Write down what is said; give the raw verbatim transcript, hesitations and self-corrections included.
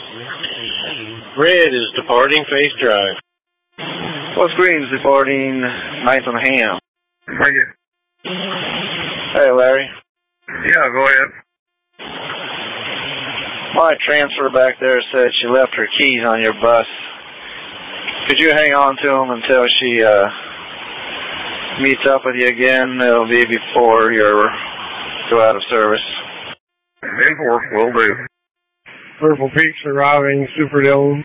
Red is departing Face Drive. What's green is departing ninth on Ham. Thank you. Hey, Larry. Yeah, go ahead. My transfer back there said she left her keys on your bus. Could you hang on to them until she uh, meets up with you again? It'll be before you go out of service. Enforce will do. Purple Peaks arriving Superdome.